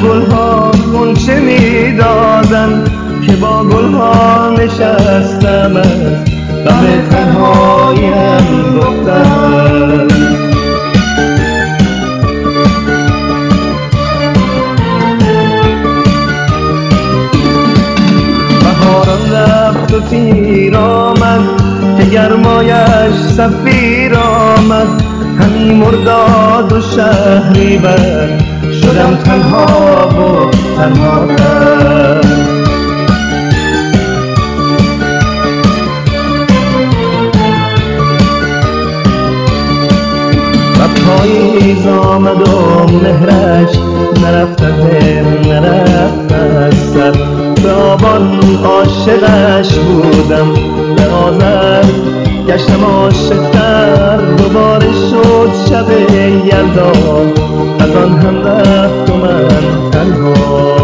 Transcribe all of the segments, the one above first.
گلها غنچه میدادن که با گلها نشستم غم تنهاییم گفتم. بهاران رفت و تیر آمد که گرمایش صفیر آمد، همی مرداد و شهری بر شدم تنها و تنهاتر. و پاییز آمد و مهرش نرفت از دل نرفت از سر، به آبان عاشقش بودم به آذر گشتم عاشق‌تر. دوباره شد شب یلدا از آن هم رفت و من تنها.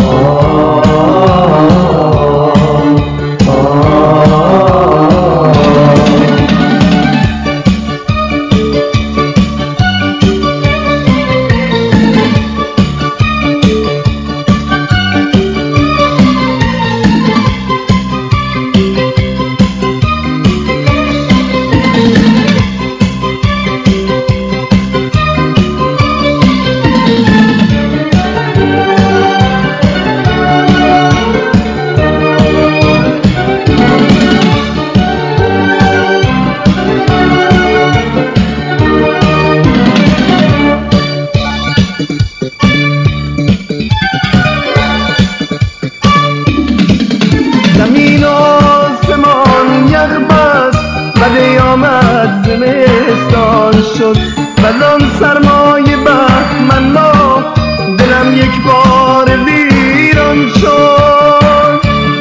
زمین و آسمان یخ بست بعد آمد زمستان شد، وزان سرمای بهمن ما دلم یک بار ویران شد.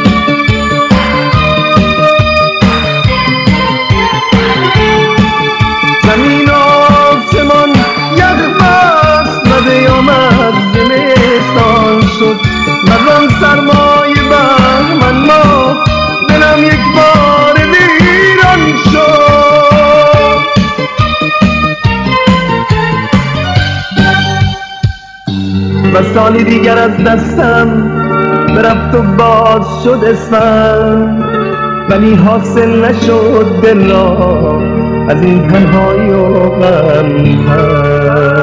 زمین و آسمان یخ بست بعد آمد زمستان شد، وزان سرمای بهمن ما دلم یک بار ویران شد. و سالی دیگر از دستم برفت و باز شد اسفند، ولی حاصل نشد دل را از این تنهایی و غم.